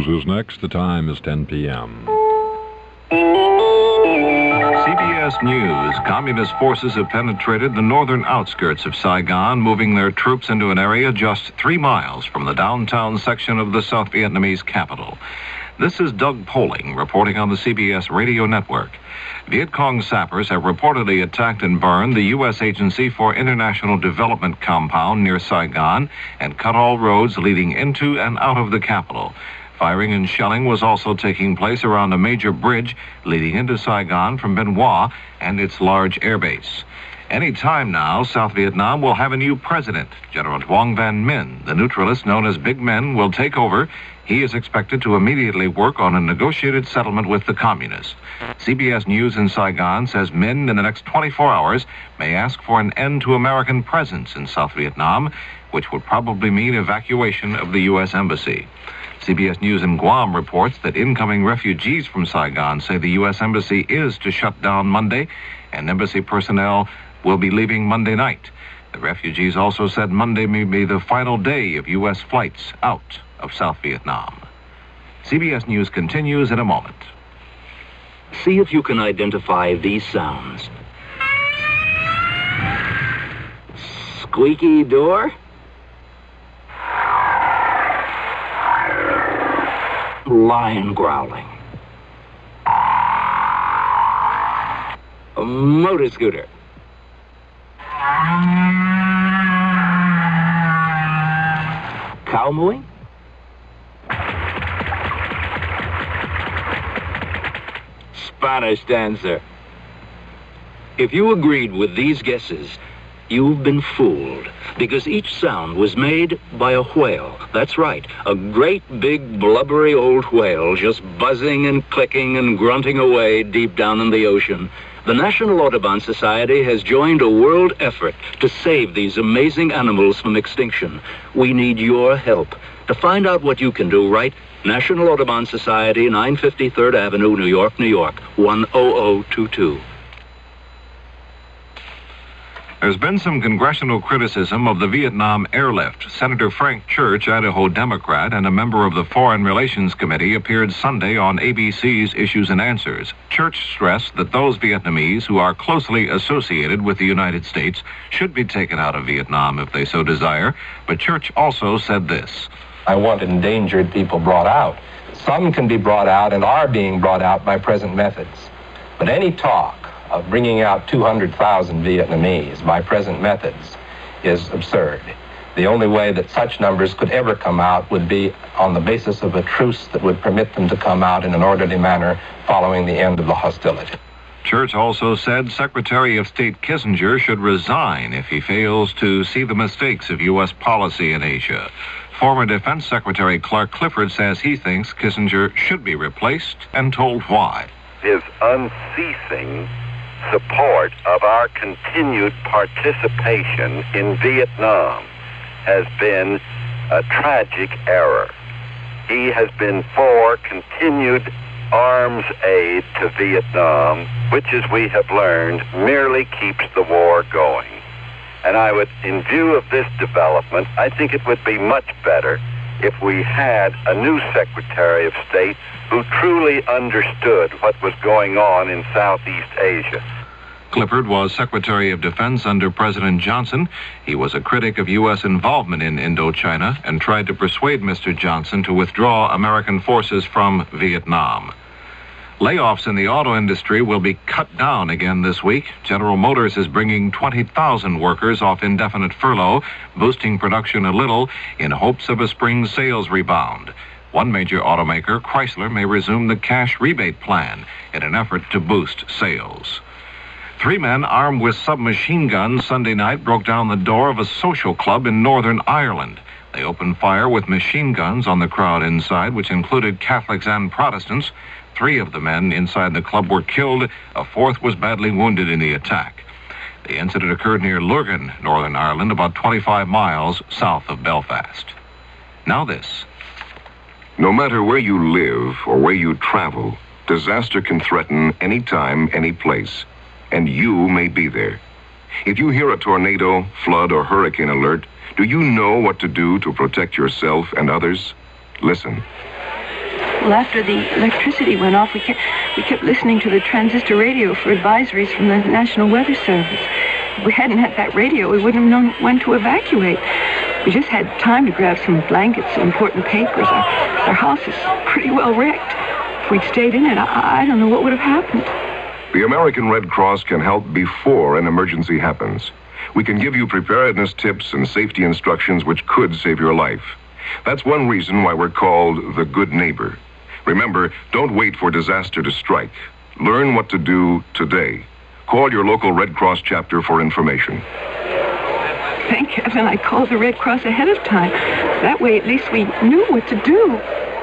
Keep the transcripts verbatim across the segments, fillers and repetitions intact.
News is next. The time is ten p.m. C B S News. Communist forces have penetrated the northern outskirts of Saigon, moving their troops into an area just three miles from the downtown section of the South Vietnamese capital. This is Doug Poling reporting on the C B S radio network. Viet Cong sappers have reportedly attacked and burned the U S Agency for International Development compound near Saigon and cut all roads leading into and out of the capital. Firing and shelling was also taking place around a major bridge leading into Saigon from Bien Hoa and its large airbase. Any time now, South Vietnam will have a new president. General Duong Van Minh, the neutralist known as Big Men, will take over. He is expected to immediately work on a negotiated settlement with the communists. C B S News in Saigon says Minh, in the next twenty-four hours, may ask for an end to American presence in South Vietnam, which would probably mean evacuation of the U S Embassy. C B S News in Guam reports that incoming refugees from Saigon say the U S Embassy is to shut down Monday, and embassy personnel will be leaving Monday night. The refugees also said Monday may be the final day of U S flights out of South Vietnam. C B S News continues in a moment. See if you can identify these sounds. Squeaky door? Lion growling. A motor scooter. Cow mooing? Spanish dancer. If you agreed with these guesses, you've been fooled, because each sound was made by a whale. That's right, a great big blubbery old whale just buzzing and clicking and grunting away deep down in the ocean. The National Audubon Society has joined a world effort to save these amazing animals from extinction. We need your help. To find out what you can do, write National Audubon Society, nine fifty third Avenue, New York, New York, one oh oh two two. There's been some congressional criticism of the Vietnam airlift. Senator Frank Church, Idaho Democrat, and a member of the Foreign Relations Committee appeared Sunday on A B C's Issues and Answers. Church stressed that those Vietnamese who are closely associated with the United States should be taken out of Vietnam if they so desire. But Church also said this. I want endangered people brought out. Some can be brought out and are being brought out by present methods. But any talk of bringing out two hundred thousand Vietnamese by present methods is absurd. The only way that such numbers could ever come out would be on the basis of a truce that would permit them to come out in an orderly manner following the end of the hostility. Church also said Secretary of State Kissinger should resign if he fails to see the mistakes of U S policy in Asia. Former Defense Secretary Clark Clifford says he thinks Kissinger should be replaced and told why. His unceasing support of our continued participation in Vietnam has been a tragic error. He has been for continued arms aid to Vietnam, which, as we have learned, merely keeps the war going. And I would, in view of this development, I think it would be much better if we had a new Secretary of State who truly understood what was going on in Southeast Asia. Clifford was Secretary of Defense under President Johnson. He was a critic of U S involvement in Indochina and tried to persuade Mister Johnson to withdraw American forces from Vietnam. Layoffs in the auto industry will be cut down again this week. General Motors is bringing twenty thousand workers off indefinite furlough, boosting production a little in hopes of a spring sales rebound. One major automaker, Chrysler, may resume the cash rebate plan in an effort to boost sales. Three men armed with submachine guns Sunday night broke down the door of a social club in Northern Ireland. They opened fire with machine guns on the crowd inside, which included Catholics and Protestants. Three of the men inside the club were killed. A fourth was badly wounded in the attack. The incident occurred near Lurgan, Northern Ireland, about twenty-five miles south of Belfast. Now this. No matter where you live or where you travel, disaster can threaten any time, any place. And you may be there. If you hear a tornado, flood, or hurricane alert, do you know what to do to protect yourself and others? Listen. Well, after the electricity went off, we kept, we kept listening to the transistor radio for advisories from the National Weather Service. If we hadn't had that radio, we wouldn't have known when to evacuate. We just had time to grab some blankets and important papers. Our, our house is pretty well wrecked. If we'd stayed in it, I, I don't know what would have happened. The American Red Cross can help before an emergency happens. We can give you preparedness tips and safety instructions which could save your life. That's one reason why we're called the Good Neighbor. Remember, don't wait for disaster to strike. Learn what to do today. Call your local Red Cross chapter for information. Thank heaven I called the Red Cross ahead of time. That way, at least we knew what to do.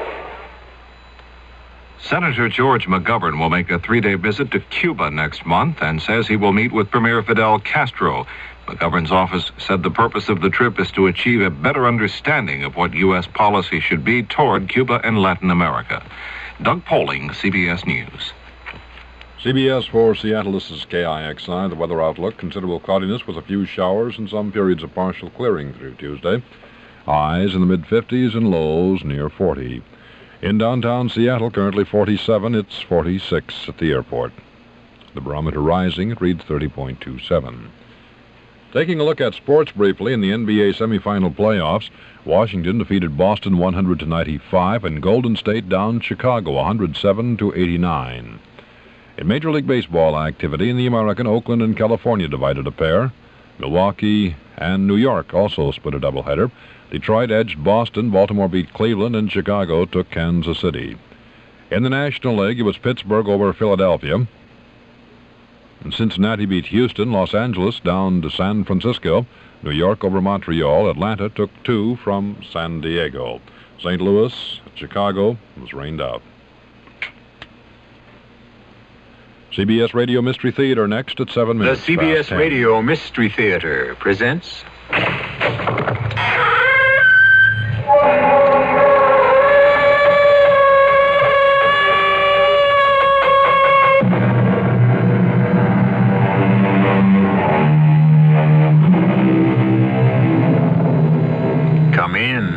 Senator George McGovern will make a three-day visit to Cuba next month and says he will meet with Premier Fidel Castro. McGovern's office said the purpose of the trip is to achieve a better understanding of what U S policy should be toward Cuba and Latin America. Doug Poling, C B S News. C B S for Seattle, this is K I X I. The weather outlook, considerable cloudiness with a few showers and some periods of partial clearing through Tuesday. Highs in the mid-fifties and lows near forty. In downtown Seattle, currently forty-seven. It's forty-six at the airport. The barometer rising, it reads thirty point two seven. Taking a look at sports briefly in the N B A semifinal playoffs, Washington defeated Boston one hundred to ninety-five, and Golden State downed Chicago one hundred seven to eighty-nine. In Major League Baseball activity in the American, Oakland and California divided a pair. Milwaukee and New York also split a doubleheader. Detroit edged Boston, Baltimore beat Cleveland, and Chicago took Kansas City. In the National League, it was Pittsburgh over Philadelphia. And Cincinnati beat Houston, Los Angeles down to San Francisco, New York over Montreal, Atlanta took two from San Diego. Saint Louis, Chicago was rained out. C B S Radio Mystery Theater next at seven minutes. The C B S Radio Mystery Theater presents... Come in.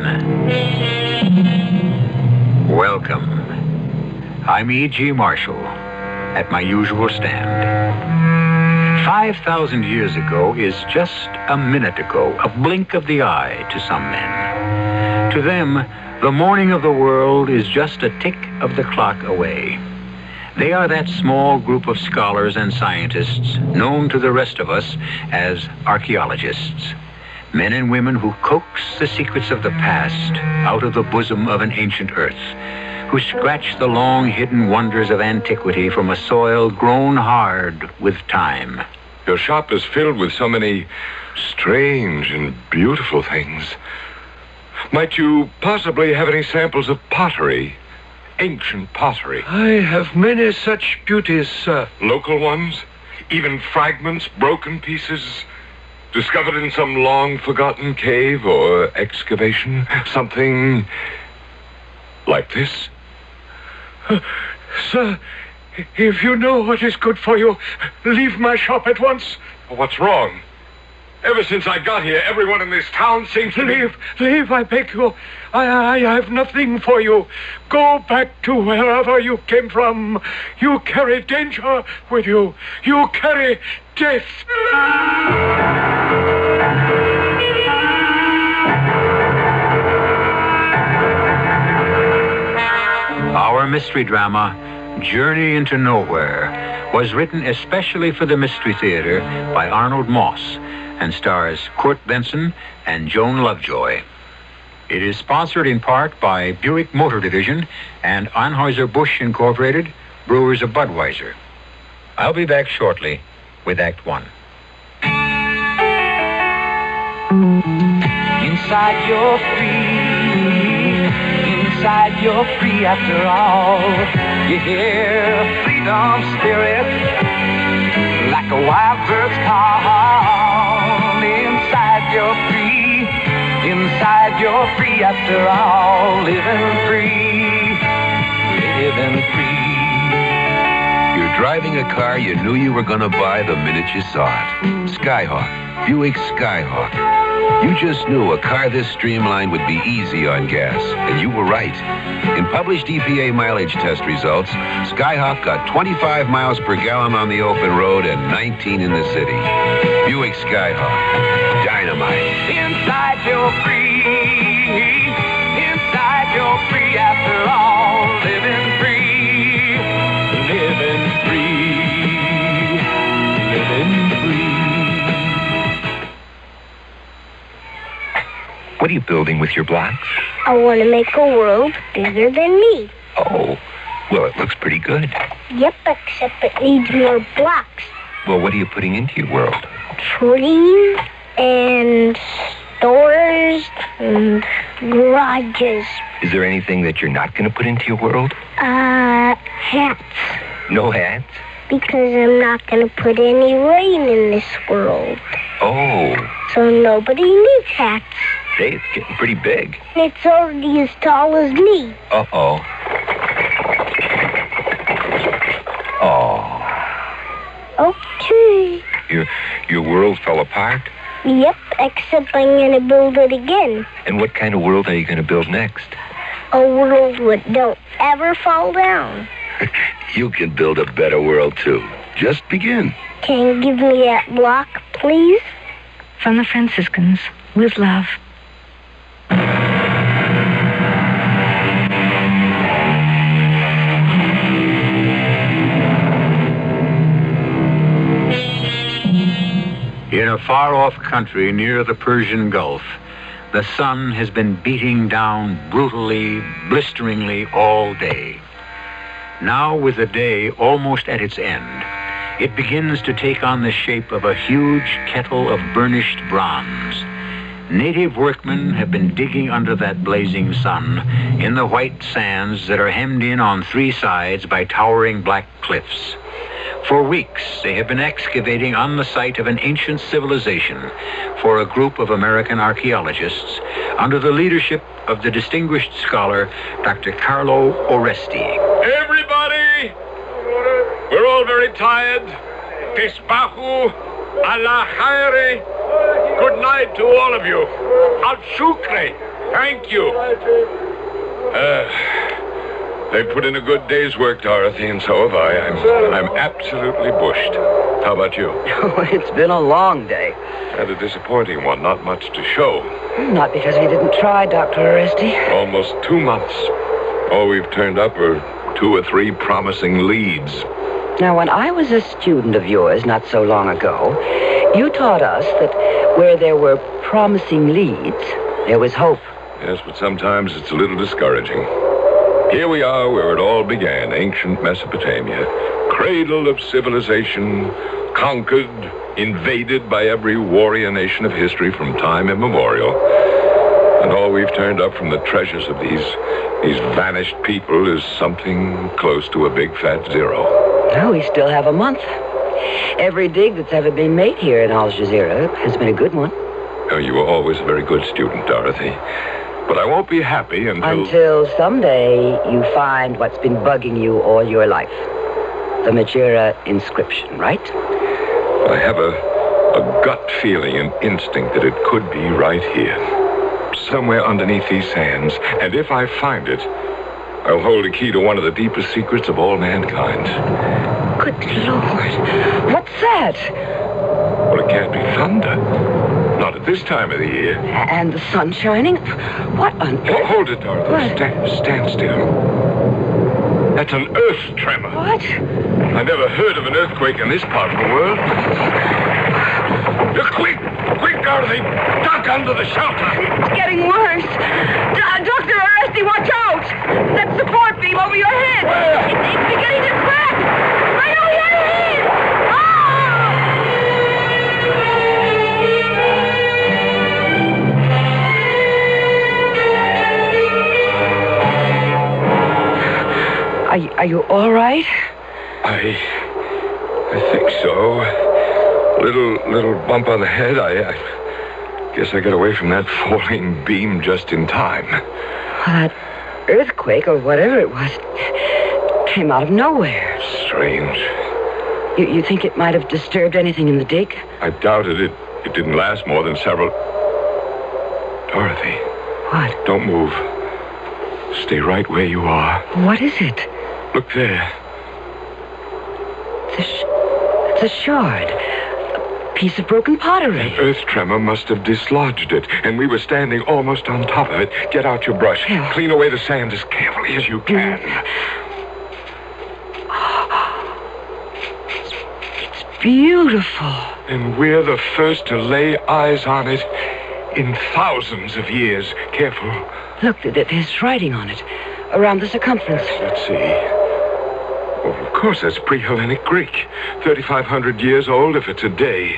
Welcome. I'm E G. Marshall, at my usual stand. Five thousand years ago is just a minute ago, a blink of the eye to some men. To them, the morning of the world is just a tick of the clock away. They are that small group of scholars and scientists known to the rest of us as archaeologists. Men and women who coax the secrets of the past out of the bosom of an ancient earth, who scratch the long-hidden wonders of antiquity from a soil grown hard with time. Your shop is filled with so many strange and beautiful things. Might you possibly have any samples of pottery? Ancient pottery. I have many such beauties, sir. Local ones? Even fragments, broken pieces, discovered in some long-forgotten cave or excavation? Something like this? Uh, sir, if you know what is good for you, leave my shop at once. What's wrong? Ever since I got here, everyone in this town seems to leave, be... Leave, I beg you. I, I have nothing for you. Go back to wherever you came from. You carry danger with you. You carry death. Our mystery drama, Journey into Nowhere, was written especially for the Mystery Theater by Arnold Moss and stars Kurt Benson and Joan Lovejoy. It is sponsored in part by Buick Motor Division and Anheuser-Busch Incorporated, brewers of Budweiser. I'll be back shortly with Act One. Inside you're free, inside you're free after all. You hear freedom spirit like a wild bird's call. Inside you're free, inside you're free after all. Living free, living free. You're driving a car you knew you were going to buy the minute you saw it. Skyhawk, Buick Skyhawk. You just knew a car this streamlined would be easy on gas, and you were right. In published E P A mileage test results, Skyhawk got twenty-five miles per gallon on the open road and nineteen in the city. Buick Skyhawk, dynamite. Inside you're free. Inside you're free after all. Living free. Living free. Living free. What are you building with your blocks? I want to make a world bigger than me. Oh, well, it looks pretty good. Yep, except it needs more blocks. Well, what are you putting into your world? Trees and stores and garages. Is there anything that you're not going to put into your world? Uh, hats. No hats? Because I'm not going to put any rain in this world. Oh. So nobody needs hats. Hey, it's getting pretty big. It's already as tall as me. Uh-oh. Oh. Okay. Your, your world fell apart? Yep, except I'm going to build it again. And what kind of world are you going to build next? A world that don't ever fall down. You can build a better world, too. Just begin. Can you give me that block, please? From the Franciscans, with love. In a far-off country near the Persian Gulf, the sun has been beating down brutally, blisteringly all day. Now, with the day almost at its end, it begins to take on the shape of a huge kettle of burnished bronze. Native workmen have been digging under that blazing sun in the white sands that are hemmed in on three sides by towering black cliffs. For weeks, they have been excavating on the site of an ancient civilization for a group of American archaeologists under the leadership of the distinguished scholar, Doctor Carlo Oresti. Everybody, we're all very tired. Tisbahu, Allah khairi. Good night to all of you. Al shukri. Thank you. Uh... They put in a good day's work, Dorothy, and so have I. I'm, I'm absolutely bushed. How about you? Oh, it's been a long day. And a disappointing one. Not much to show. Not because we didn't try, Doctor Oresti. Almost two months. All we've turned up are two or three promising leads. Now, when I was a student of yours not so long ago, you taught us that where there were promising leads, there was hope. Yes, but sometimes it's a little discouraging. Here we are where it all began, ancient Mesopotamia, cradle of civilization, conquered, invaded by every warrior nation of history from time immemorial. And all we've turned up from the treasures of these, these vanished people is something close to a big fat zero. No, we still have a month. Every dig that's ever been made here in Al Jazeera has been a good one. Oh, you were always a very good student, Dorothy. But I won't be happy until... Until someday you find what's been bugging you all your life. The Majera inscription, right? I have a, a gut feeling, an instinct that it could be right here. Somewhere underneath these sands. And if I find it, I'll hold the key to one of the deepest secrets of all mankind. Good Lord. What's that? Well, it can't be thunder. Not at this time of the year. And the sun shining? What on earth? Oh, hold it, Dorothy. What? Stand, stand still. That's an earth tremor. What? I never heard of an earthquake in this part of the world. You're quick! Quick, Dorothy! Duck under the shelter! It's getting worse. D- Doctor Oresti, watch out! That support beam over your head! Where? It, it's beginning to crack! Right over your head! Are you, are you all right? I... I think so. Little, little bump on the head. I, I guess I got away from that falling beam just in time. Well, that earthquake, or whatever it was, came out of nowhere. Strange. You, you think it might have disturbed anything in the dig? I doubted it. It didn't last more than several... Dorothy. What? Don't move. Stay right where you are. What is it? Look there. It's a, sh- it's a shard. A piece of broken pottery. An earth tremor must have dislodged it, and we were standing almost on top of it. Get out your brush. Yeah. Clean away the sand as carefully as you can. It's beautiful. And we're the first to lay eyes on it in thousands of years. Careful. Look, th- th- there's writing on it. Around the circumference. Let's see. Well, of course, that's pre-Hellenic Greek. thirty-five hundred years old if it's a day.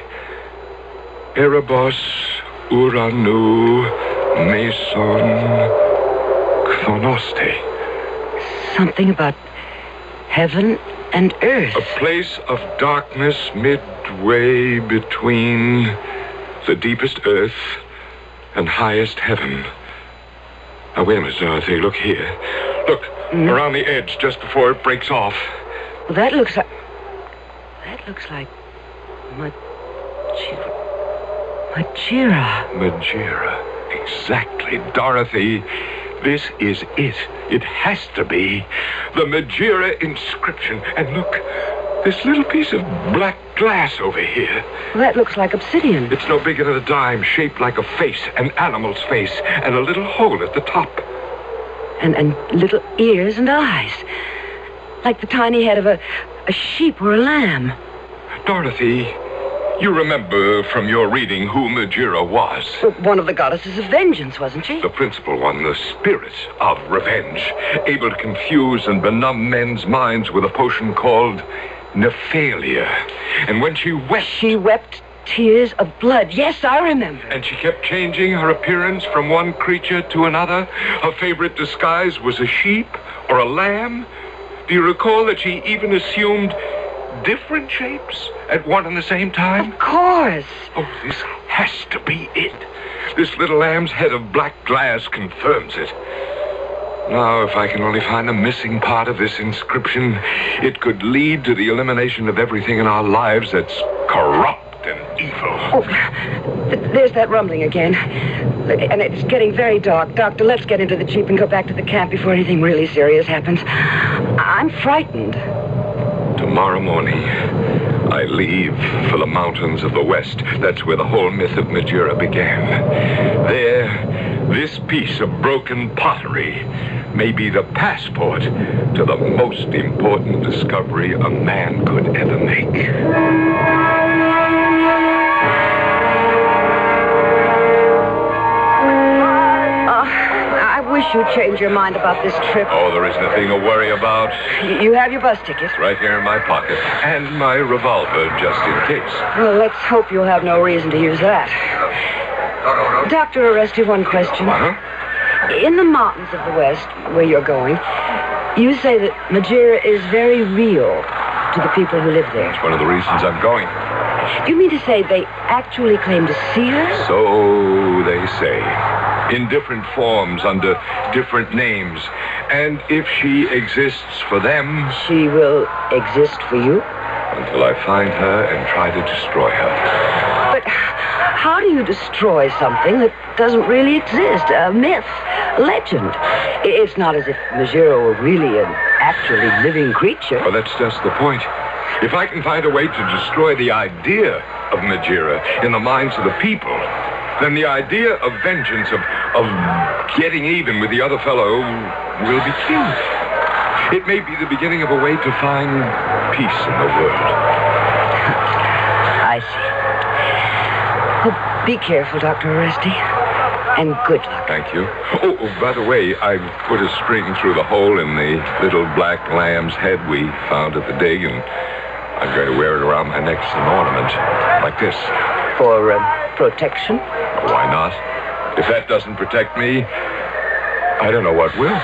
Erebos, Uranu, Meson, Chronoste. Something about heaven and earth. A place of darkness midway between the deepest earth and highest heaven. Now, wait a minute, Dorothy. Look here. Look, Mm. around the edge, just before it breaks off. Well, that looks like... That looks like... Majira. Majira. Majira. Exactly, Dorothy. This is it. It has to be. The Majira inscription. And look, this little piece of black glass over here. Well, that looks like obsidian. It's no bigger than a dime, shaped like a face, an animal's face, and a little hole at the top. And, and little ears and eyes. Like the tiny head of a, a sheep or a lamb. Dorothy, you remember from your reading who Majira was? One of the goddesses of vengeance, wasn't she? The principal one, the spirit of revenge, able to confuse and benumb men's minds with a potion called Nephalia. And when she wept... She wept tears of blood. Yes, I remember. And she kept changing her appearance from one creature to another. Her favorite disguise was a sheep or a lamb. Do you recall that she even assumed different shapes at one and the same time? Of course. Oh, this has to be it. This little lamb's head of black glass confirms it. Now, if I can only find the missing part of this inscription, it could lead to the elimination of everything in our lives that's corrupt and evil. Oh, th- there's that rumbling again. And it's getting very dark. Doctor, let's get into the Jeep and go back to the camp before anything really serious happens. I'm frightened. Tomorrow morning, I leave for the mountains of the West. That's where the whole myth of Majira began. There, this piece of broken pottery may be the passport to the most important discovery a man could ever make. I wish you'd change your mind about this trip. Oh, there isn't a thing to worry about. Y- You have your bus ticket. It's right here in my pocket. And my revolver, just in case. Well, let's hope you'll have no reason to use that. Doctor Oresti, one question. Uh-huh. In the mountains of the West, where you're going, you say that Majira is very real to the people who live there. That's one of the reasons I'm going. You mean to say they actually claim to see her? So they say. In different forms, under different names. And if she exists for them... She will exist for you? Until I find her and try to destroy her. But how do you destroy something that doesn't really exist? A myth, a legend. I- It's not as if Majira were really an actually living creature. Well, that's just the point. If I can find a way to destroy the idea of Majira in the minds of the people, then the idea of vengeance, of, of getting even with the other fellow, will be killed. It may be the beginning of a way to find peace in the world. I see. Well, be careful, Doctor Oresti. And good luck. Thank you. Oh, oh, by the way, I put a string through the hole in the little black lamb's head we found at the dig, and I'm going to wear it around my neck as an ornament, like this. For uh, protection? Why not? If that doesn't protect me, I don't know what will.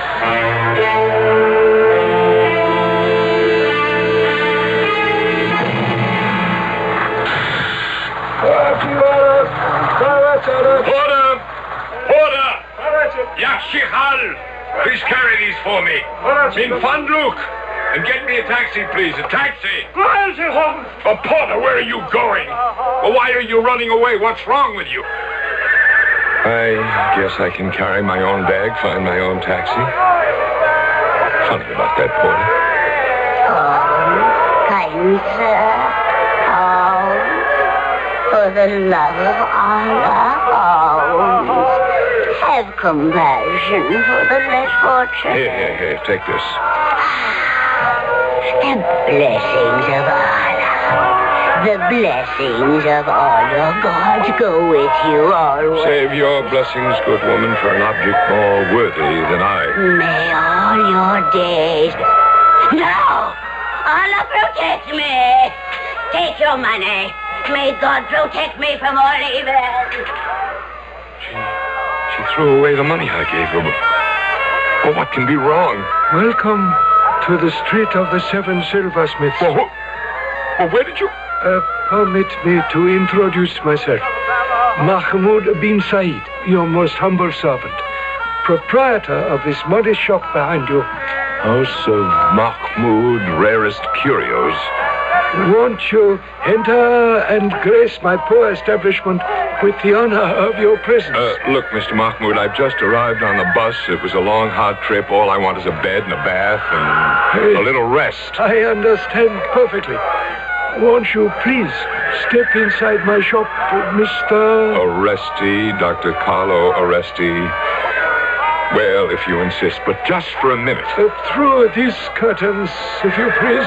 Order! Order! Yashihal! Please carry these for me. In Fandluk! And get me a taxi, please. A taxi! Oh, Porter, where are you going? Well, why are you running away? What's wrong with you? I guess I can carry my own bag, find my own taxi. Funny about that porter. Oh, kind sir. Oh, for the love of Allah, oh, have compassion for the less fortunate. Here, here, here, take this. The blessings of Allah. The blessings of all your gods go with you always. Save your blessings, good woman, for an object more worthy than I. May all your days... No! Allah protect me! Take your money. May God protect me from all evil. She threw away the money I gave her. But, but what can be wrong? Welcome to the Street of the Seven Silversmiths. Well, well, where did you... Uh, permit me to introduce myself. Mahmoud bin Said, your most humble servant, proprietor of this modest shop behind you. House of Mahmoud, rarest curios. Won't you enter and grace my poor establishment with the honor of your presence? Uh, look, Mister Mahmoud, I've just arrived on the bus. It was a long, hard trip. All I want is a bed and a bath and a little rest. I understand perfectly. Won't you please step inside my shop, Mister Oresti, Doctor Carlo Oresti. Well, if you insist, but just for a minute. Uh, through these curtains, if you please.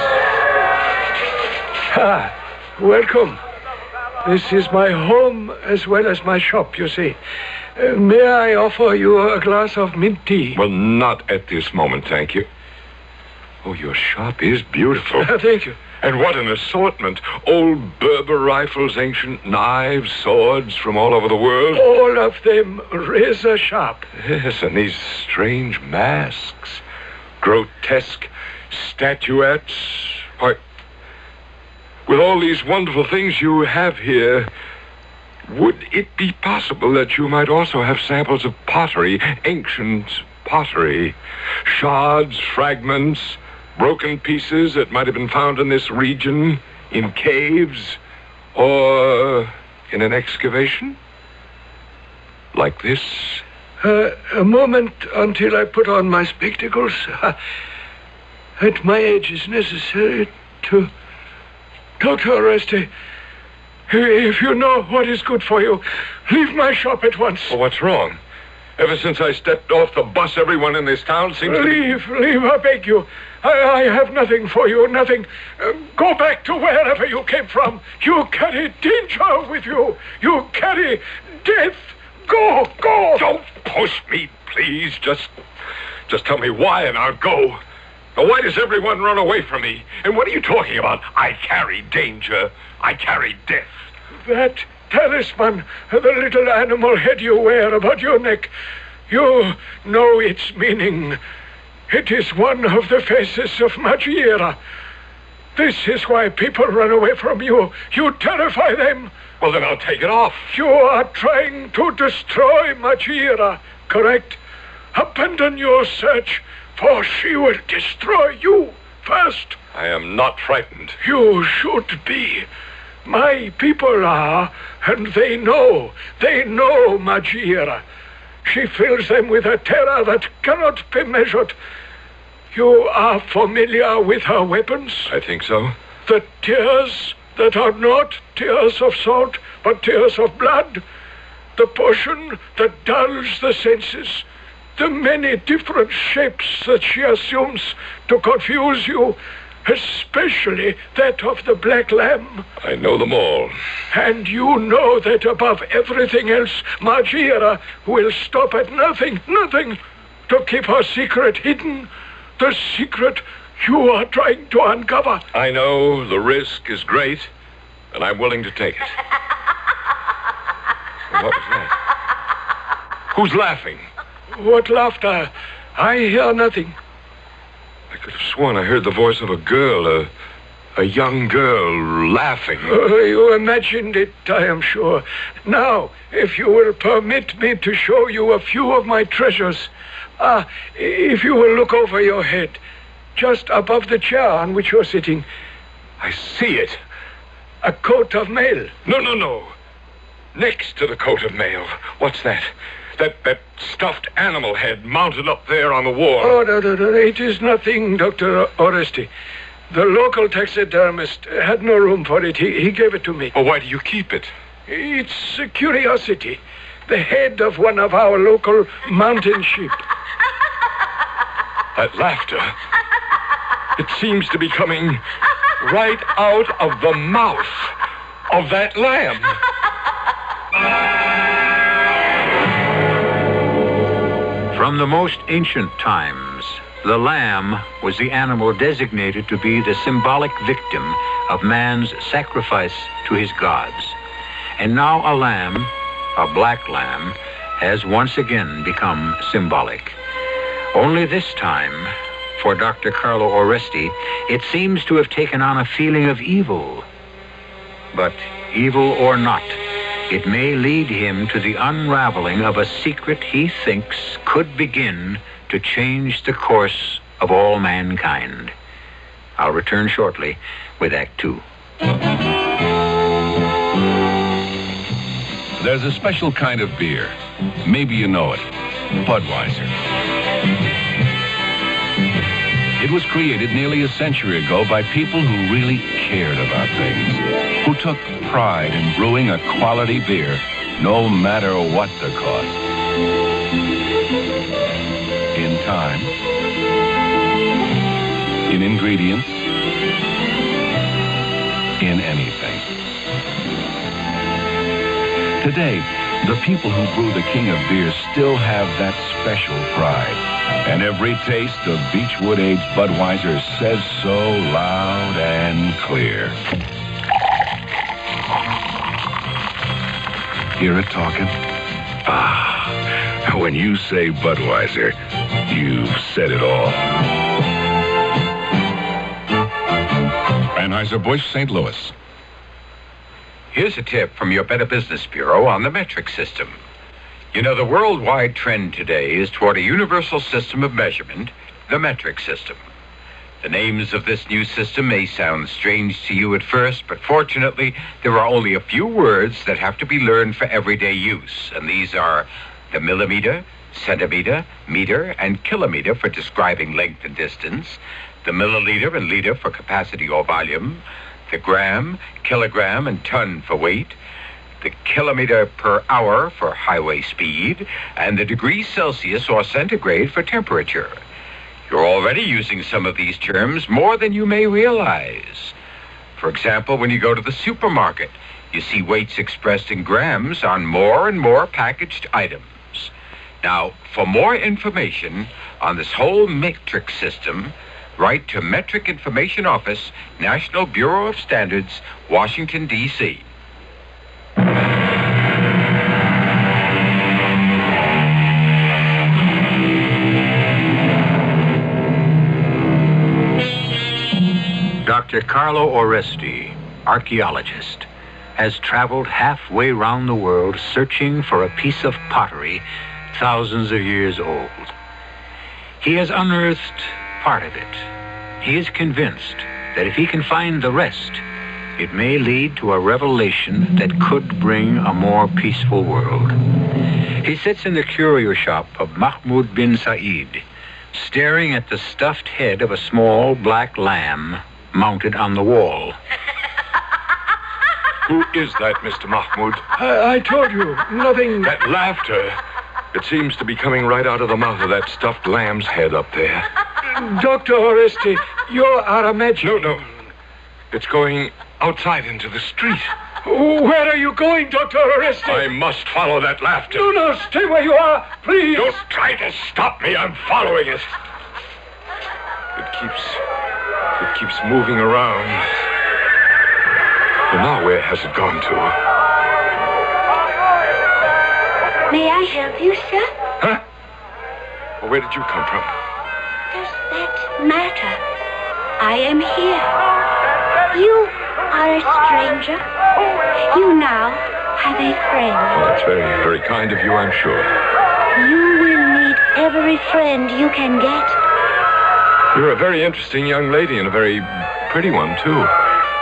Ah, welcome. This is my home as well as my shop, you see. Uh, may I offer you a glass of mint tea? Well, not at this moment, thank you. Oh, your shop is beautiful. Uh, thank you. And what an assortment. Old Berber rifles, ancient knives, swords from all over the world. All of them razor sharp. Yes, and these strange masks. Grotesque statuettes. Why, with all these wonderful things you have here, would it be possible that you might also have samples of pottery, ancient pottery, shards, fragments, broken pieces that might have been found in this region, in caves, or in an excavation? Like this? Uh, a moment until I put on my spectacles. At my age, it's necessary to... Doctor Oresti, if you know what is good for you, leave my shop at once. Well, what's wrong? Ever since I stepped off the bus, everyone in this town seems leave, to... Leave, leave, I beg you. I, I have nothing for you, nothing. Uh, go back to wherever you came from. You carry danger with you. You carry death. Go, go. Don't push me, please. Just, just tell me why and I'll go. Now, why does everyone run away from me? And what are you talking about? I carry danger. I carry death. That talisman, the little animal head you wear about your neck, you know its meaning. It is one of the faces of Maghera. This is why people run away from you. You terrify them. Well, then I'll take it off. You are trying to destroy Maghera, correct? Abandon your search, for she will destroy you first. I am not frightened. You should be. My people are, and they know. They know Maghera. She fills them with a terror that cannot be measured. You are familiar with her weapons? I think so. The tears that are not tears of salt, but tears of blood. The potion that dulls the senses. The many different shapes that she assumes to confuse you, especially that of the Black Lamb. I know them all. And you know that above everything else, Maghera will stop at nothing, nothing, to keep her secret hidden. The secret you are trying to uncover. I know the risk is great, and I'm willing to take it. What was that? Who's laughing? What laughter? I hear nothing. I could have sworn I heard the voice of a girl, a, a young girl, laughing. Uh, you imagined it, I am sure. Now, if you will permit me to show you a few of my treasures. Ah, if you will look over your head, just above the chair on which you're sitting. I see it. A coat of mail. No, no, no. next to the coat of mail. What's that? That that stuffed animal head mounted up there on the wall. Oh, no, no, no. It is nothing, Doctor Oresti. The local taxidermist had no room for it. He, he gave it to me. Well, why do you keep it? It's a curiosity. The head of one of our local mountain sheep. That laughter. It seems to be coming right out of the mouth of that lamb. From the most ancient times, the lamb was the animal designated to be the symbolic victim of man's sacrifice to his gods. And now a lamb, a black lamb, has once again become symbolic. Only this time, for Doctor Carlo Oresti, it seems to have taken on a feeling of evil. But evil or not, it may lead him to the unraveling of a secret he thinks could begin to change the course of all mankind. I'll return shortly with Act Two. There's a special kind of beer. Maybe you know it. Budweiser. It was created nearly a century ago by people who really cared about things, who took pride in brewing a quality beer, no matter what the cost. In time, in ingredients, in anything. Today, the people who brew the king of beer still have that special pride. And every taste of Beechwood aged Budweiser says so loud and clear. Hear it talking? Ah, when you say Budweiser, you've said it all. Anheuser-Busch, Saint Louis. Here's a tip from your Better Business Bureau on the metric system. You know, the worldwide trend today is toward a universal system of measurement, the metric system. The names of this new system may sound strange to you at first, but fortunately, there are only a few words that have to be learned for everyday use, and these are the millimeter, centimeter, meter, and kilometer for describing length and distance, the milliliter and liter for capacity or volume, the gram, kilogram, and ton for weight, the kilometer per hour for highway speed, and the degrees Celsius or centigrade for temperature. You're already using some of these terms more than you may realize. For example, when you go to the supermarket, you see weights expressed in grams on more and more packaged items. Now, for more information on this whole metric system, write to Metric Information Office, National Bureau of Standards, Washington, D C Doctor Carlo Oresti, archaeologist, has traveled halfway round the world searching for a piece of pottery thousands of years old. He has unearthed part of it. He is convinced that if he can find the rest, it may lead to a revelation that could bring a more peaceful world. He sits in the curio shop of Mahmoud bin Said, staring at the stuffed head of a small black lamb mounted on the wall. Who is that, Mister Mahmoud? I, I told you, nothing... That laughter. It seems to be coming right out of the mouth of that stuffed lamb's head up there. Doctor Oresti, you are imagining. No, no. It's going outside into the street. Where are you going, Doctor Oresti? I must follow that laughter. No, no, stay where you are, please. Don't try to stop me. I'm following it. It keeps... It keeps moving around. Well, now where has it gone to? May I help you, sir? Huh? Well, where did you come from? Does that matter? I am here. You are a stranger. You now have a friend. Well, that's very, very kind of you, I'm sure. You will need every friend you can get. You're a very interesting young lady and a very pretty one, too.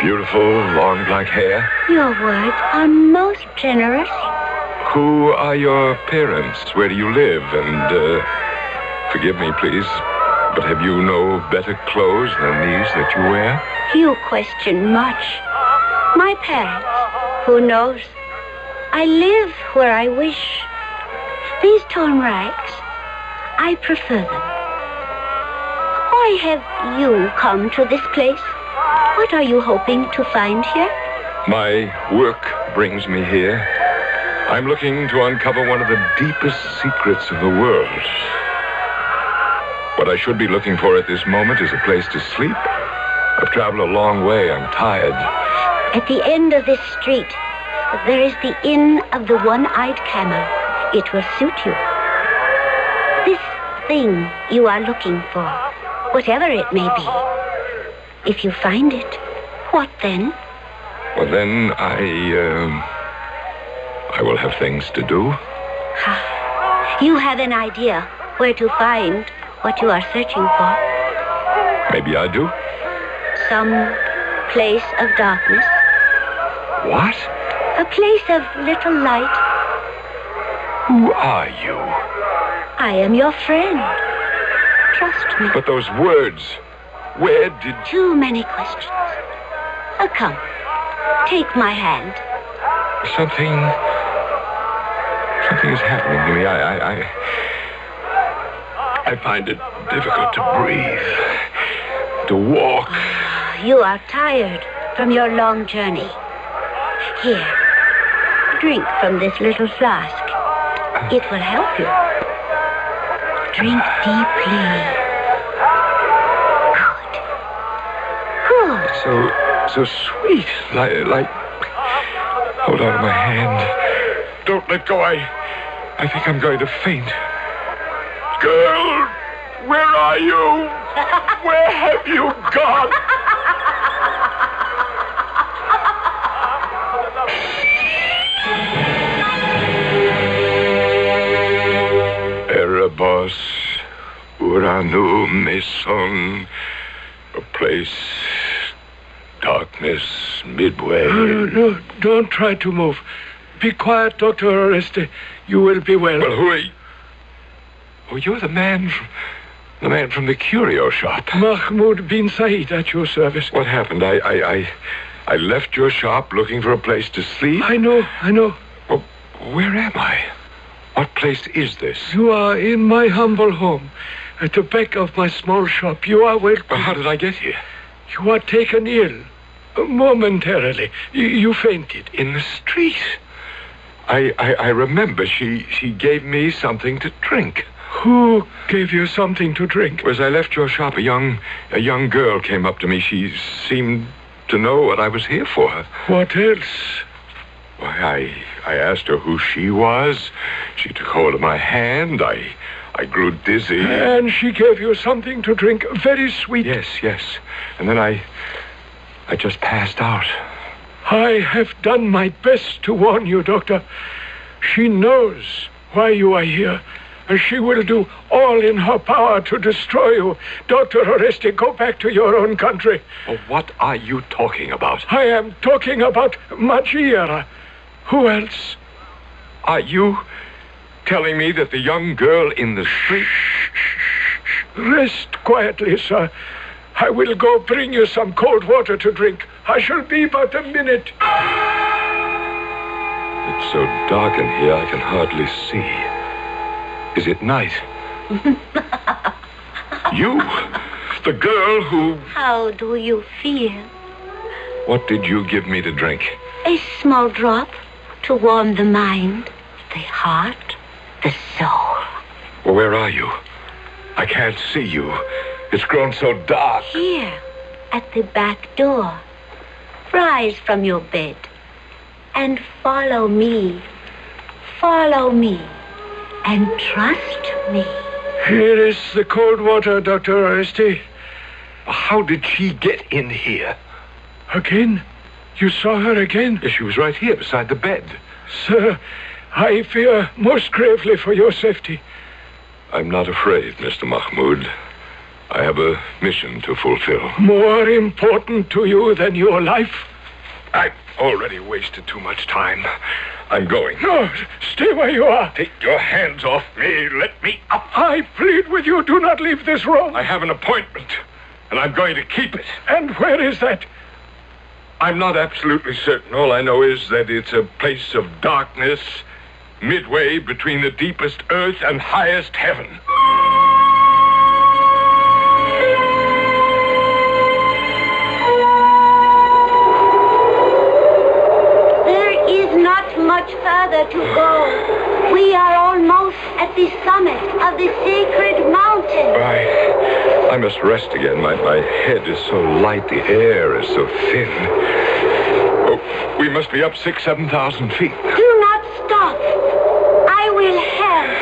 Beautiful, long black hair. Your words are most generous. Who are your parents? Where do you live? And, uh, forgive me, please, but have you no better clothes than these that you wear? You question much. My parents, who knows? I live where I wish. These torn rags, I prefer them. Why have you come to this place? What are you hoping to find here? My work brings me here. I'm looking to uncover one of the deepest secrets of the world. What I should be looking for at this moment is a place to sleep. I've traveled a long way. I'm tired. At the end of this street, there is the Inn of the One-Eyed Camel. It will suit you. This thing you are looking for, whatever it may be, if you find it, what then? Well, then I, uh, I will have things to do. You have an idea where to find what you are searching for? Maybe I do. Some place of darkness. What? A place of little light. Who are you? I am your friend. Trust me. But those words, where did... Too many questions. Oh, come. Take my hand. Something... Something is happening to me. I... I, I... I find it difficult to breathe, to walk. You are tired from your long journey. Here, drink from this little flask. It will help you. Drink deeply. Good. Good. So, so sweet. Like, like... Hold on to my hand. Don't let go. I... I think I'm going to faint. Girl, where are you? Where have you gone? Erebos, Uranu, Meson, a place, darkness, midway. No, no, no, don't try to move. Be quiet, Doctor Oreste. You will be well. Well, who are you? Oh, you're the man from, the man from the curio shop. Mahmoud bin Said at your service. What happened? I, I, I, I left your shop looking for a place to sleep. I know, I know. Well, where am I? What place is this? You are in my humble home, at the back of my small shop. You are welcome. But how did I get here? You are taken ill, momentarily. You, you fainted. In the street. I, I, I remember she, she gave me something to drink. Who gave you something to drink? As I left your shop, a young, a young girl came up to me. She seemed to know what I was here for. What else? Why, I, I asked her who she was. She took hold of my hand. I, I grew dizzy. And she gave you something to drink, very sweet. Yes, yes. And then I, I just passed out. I have done my best to warn you, Doctor. She knows why you are here. And she will do all in her power to destroy you. Doctor Oreste, go back to your own country. Well, what are you talking about? I am talking about Magiera. Who else? Are you telling me that the young girl in the street... Shh, shh, shh. Rest quietly, sir. I will go bring you some cold water to drink. I shall be but a minute. It's so dark in here I can hardly see. Is it night? You, the girl who... How do you feel? What did you give me to drink? A small drop to warm the mind, the heart, the soul. Well, where are you? I can't see you. It's grown so dark. Here, at the back door. Rise from your bed and follow me. Follow me. And trust me. Here is the cold water, Doctor Oreste. How did she get in here? Again? You saw her again? Yes, she was right here beside the bed. Sir, I fear most gravely for your safety. I'm not afraid, Mister Mahmoud. I have a mission to fulfill. More important to you than your life? I've already wasted too much time. I'm going. No, stay where you are. Take your hands off me. Let me up. I plead with you, do not leave this room. I have an appointment, and I'm going to keep it. And where is that? I'm not absolutely certain. All I know is that it's a place of darkness, midway between the deepest earth and highest heaven. There is not much further to go. We are almost at the summit of the sacred mountain. I, I must rest again. My, my head is so light, the air is so thin. Oh, we must be up six, seven thousand feet. Do not stop. I will help.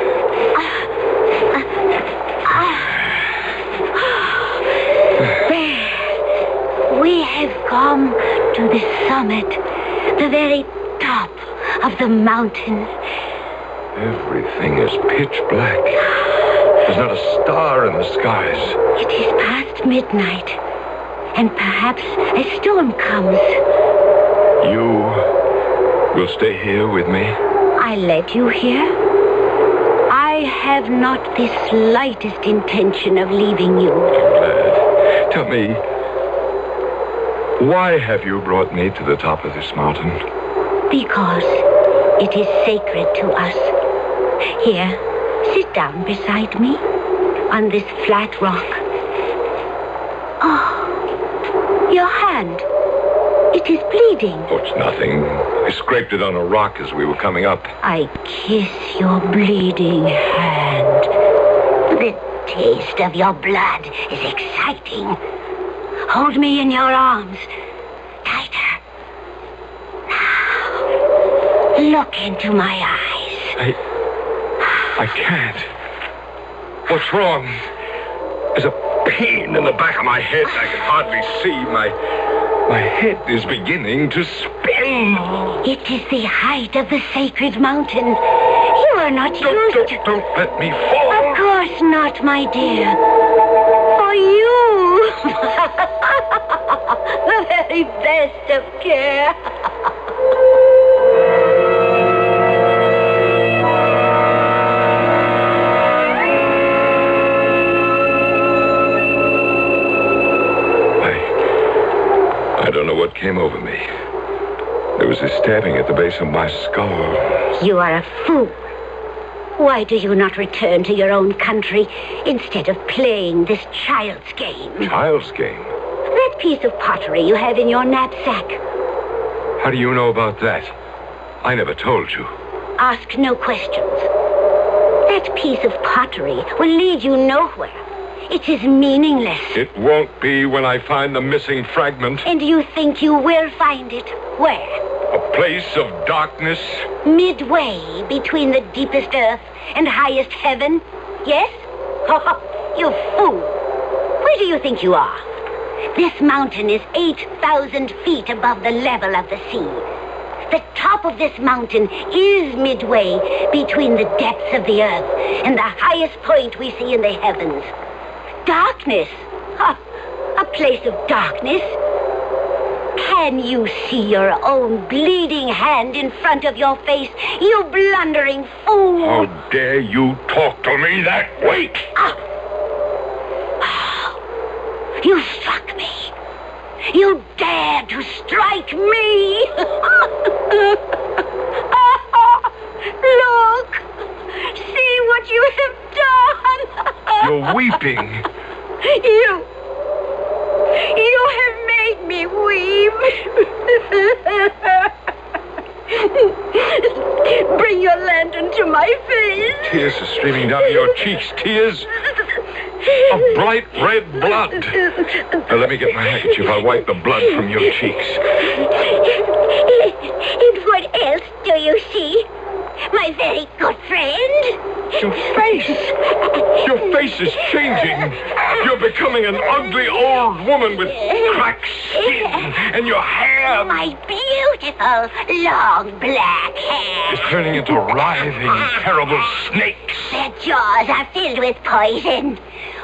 There. We have come to the summit, the very top of the mountain. Everything is pitch black. There's not a star in the skies. It is past midnight, and perhaps a storm comes. You will stay here with me? I led you here. I have not the slightest intention of leaving you. I'm glad. Tell me, why have you brought me to the top of this mountain? Because it is sacred to us. Here, sit down beside me on this flat rock. Oh, your hand. It is bleeding. Oh, it's nothing. I scraped it on a rock as we were coming up. I kiss your bleeding hand. The taste of your blood is exciting. Hold me in your arms. Tighter. Now, look into my eyes. I... I can't. What's wrong? There's a pain in the back of my head. I can hardly see. My... My head is beginning to spin. It is the height of the sacred mountain. You are not don't, used don't, to... Don't let me fall. Of course not, my dear. For you. The very best of care. I don't know what came over me. There was a stabbing at the base of my skull. You are a fool. Why do you not return to your own country instead of playing this child's game? Child's game? That piece of pottery you have in your knapsack. How do you know about that? I never told you. Ask no questions. That piece of pottery will lead you nowhere. It is meaningless. It won't be when I find the missing fragment. And you think you will find it where? A place of darkness. Midway between the deepest earth and highest heaven? Yes? You fool. Where do you think you are? This mountain is eight thousand feet above the level of the sea. The top of this mountain is midway between the depths of the earth and the highest point we see in the heavens. Darkness? Huh. A place of darkness? Can you see your own bleeding hand in front of your face, you blundering fool? How dare you talk to me that way? Ah. Oh. You struck me. You dared to strike me. Look. See what you have done. You're weeping. You... You have made me weep. Bring your lantern to my face. Tears are streaming down your cheeks. Tears of bright red blood. Now, let me get my handkerchief. I'll wipe the blood from your cheeks. And what else do you see? My very good friend? Your face! Your face is changing. You're becoming an ugly old woman with cracked skin, and your hair... My beautiful, long black hair. is turning into writhing, terrible snakes. Their jaws are filled with poison.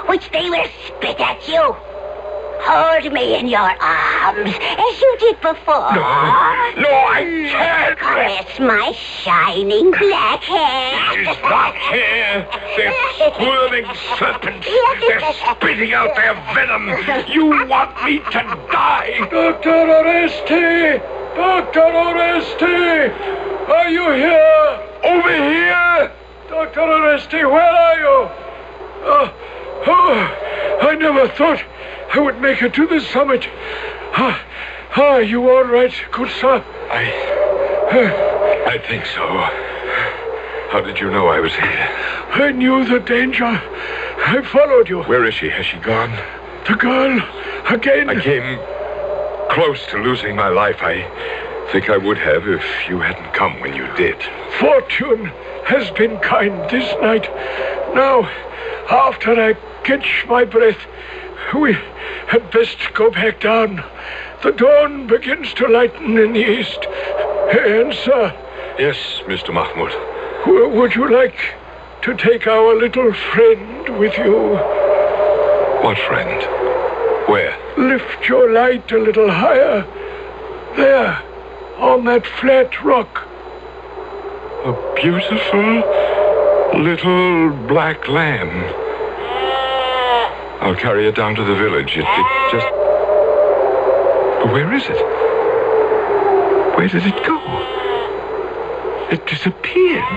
which they will spit at you. Hold me in your arms, as you did before. No, no, I can't. Caress my shining black hair. It is not hair. They're squirming serpents. They're spitting out their venom. You want me to die. Doctor Oreste! Doctor Oreste! Are you here? Over here? Doctor Oreste, where are you? Oh, oh, I never thought I would make it to the summit. Ah, ah, you all right, good sir? I... I think so. How did you know I was here? I knew the danger. I followed you. Where is she? Has she gone? The girl, again. I came close to losing my life. I think I would have if you hadn't come when you did. Fortune has been kind this night. Now, after I catch my breath, we had best go back down. The dawn begins to lighten in the east. And, sir... Yes, Mister Mahmoud. W- would you like to take our little friend with you? What friend? Where? Lift your light a little higher. There, on that flat rock. A beautiful little black lamb. I'll carry it down to the village. It, it just... But where is it? Where did it go? It disappeared.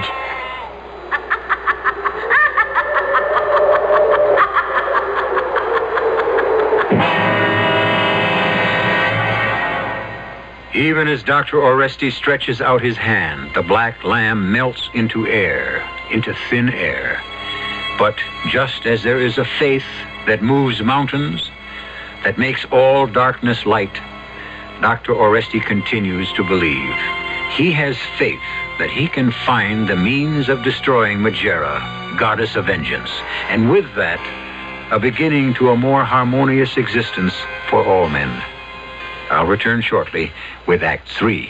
Even as Doctor Oreste stretches out his hand, the black lamb melts into air, into thin air. But just as there is a faith that moves mountains, that makes all darkness light, Doctor Oreste continues to believe. He has faith that he can find the means of destroying Majera, goddess of vengeance, and with that, a beginning to a more harmonious existence for all men. I'll return shortly with Act Three.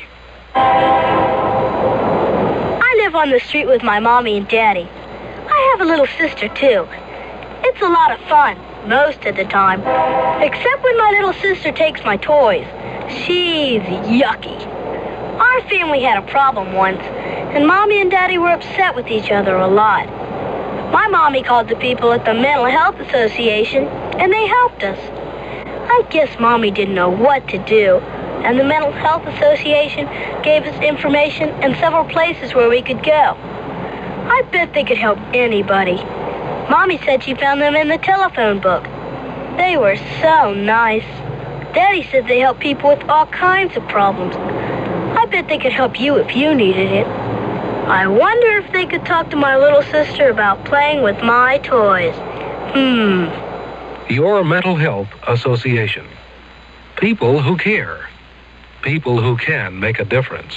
I live on the street with my mommy and daddy. I have a little sister, too. It's a lot of fun, most of the time. Except when my little sister takes my toys. She's yucky. Our family had a problem once, and Mommy and Daddy were upset with each other a lot. My mommy called the people at the Mental Health Association, and they helped us. I guess Mommy didn't know what to do, and the Mental Health Association gave us information and several places where we could go. I bet they could help anybody. Mommy said she found them in the telephone book. They were so nice. Daddy said they help people with all kinds of problems. I bet they could help you if you needed it. I wonder if they could talk to my little sister about playing with my toys. Hmm. Your Mental Health Association. People who care. People who can make a difference.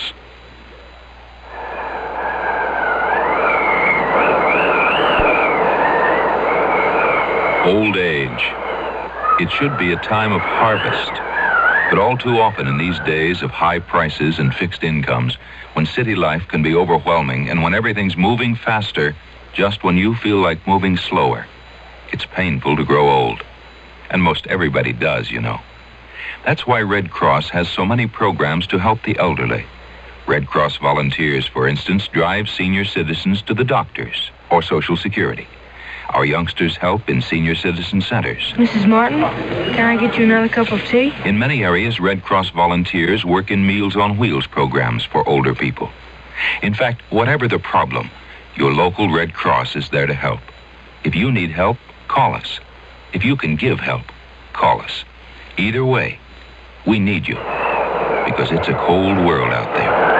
Old age. It should be a time of harvest. But all too often in these days of high prices and fixed incomes, when city life can be overwhelming and when everything's moving faster, just when you feel like moving slower, it's painful to grow old. And most everybody does, you know. That's why Red Cross has so many programs to help the elderly. Red Cross volunteers, for instance, drive senior citizens to the doctors or Social Security. Our youngsters help in senior citizen centers. Missus Martin, can I get you another cup of tea? In many areas, Red Cross volunteers work in Meals on Wheels programs for older people. In fact, whatever the problem, your local Red Cross is there to help. If you need help, call us. If you can give help, call us. Either way, we need you, because it's a cold world out there.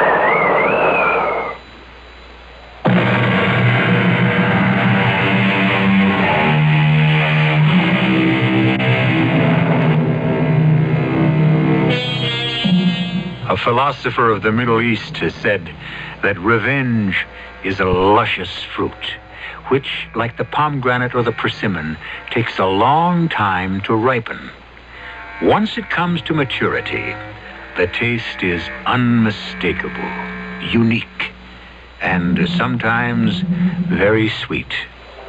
A philosopher of the Middle East has said that revenge is a luscious fruit, which, like the pomegranate or the persimmon, takes a long time to ripen. Once it comes to maturity, the taste is unmistakable, unique, and sometimes very sweet.